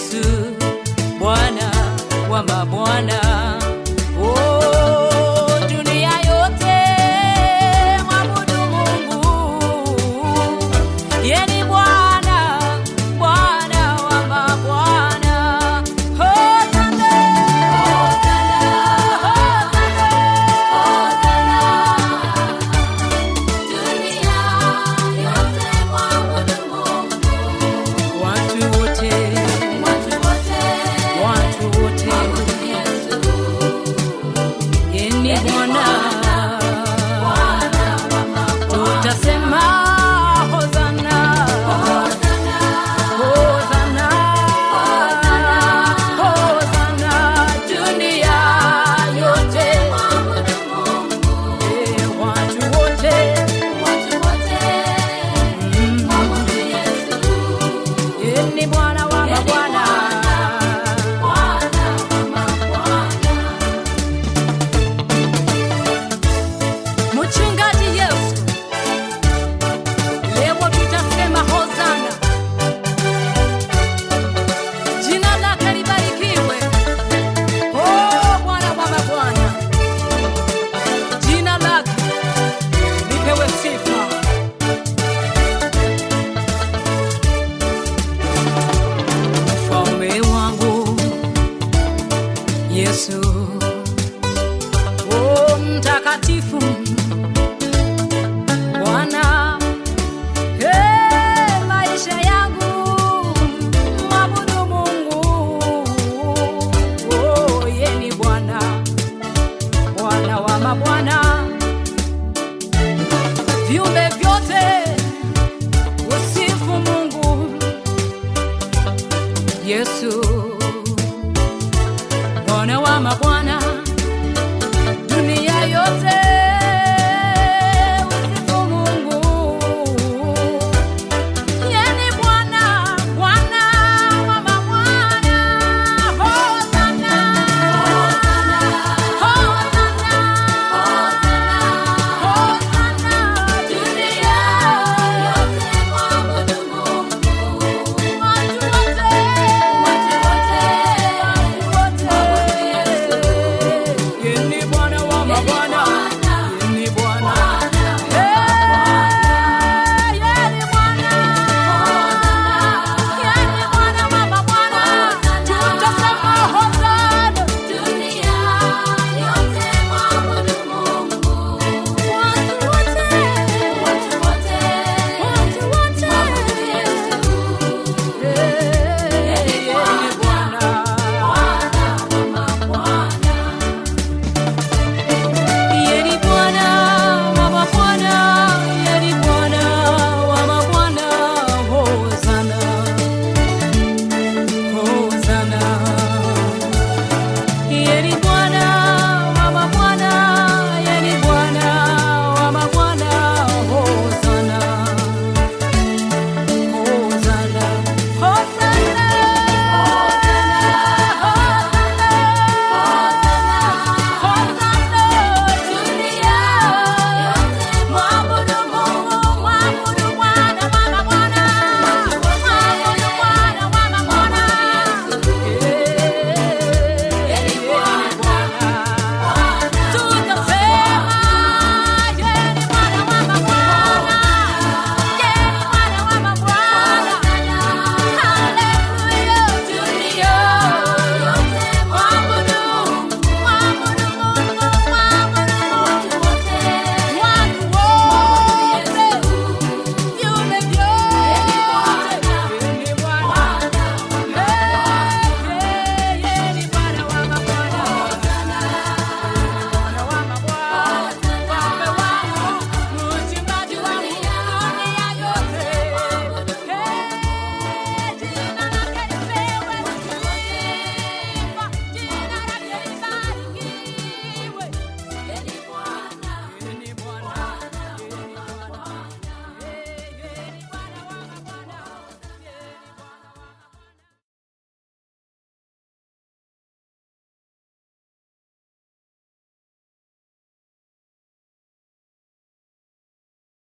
Yesu, Bwana wa mabwana. Oh, dunia yote mwabudu Mungu. Yeye ni Bwana, Bwana wa mabwana. Hosana, Hosana, Hosana, dunia yote mwabudu Mungu. Watu wote mwabudu Yesu. Yeye ni Bwana, tutasema Hosana, Hosana, Hosana, dunia yote mwabudu Mungu. Watu wote mwabudu Yesu. Yeye ni Bwana wa mabwana. Mchungaji Yesu, leo tutasema Hosana. Jina lake libarikiwe. Oh, Bwana wa mabwana, jina lake lipewe sifa. Mfalme wangu Yesu, oh mtakatifu Bwana, maisha yangu mwabudu Mungu. Oh, yeye ni Bwana, Bwana wa mabwana. Viumbe vyote usifu Mungu. Yesu, Bwana wa mabwana.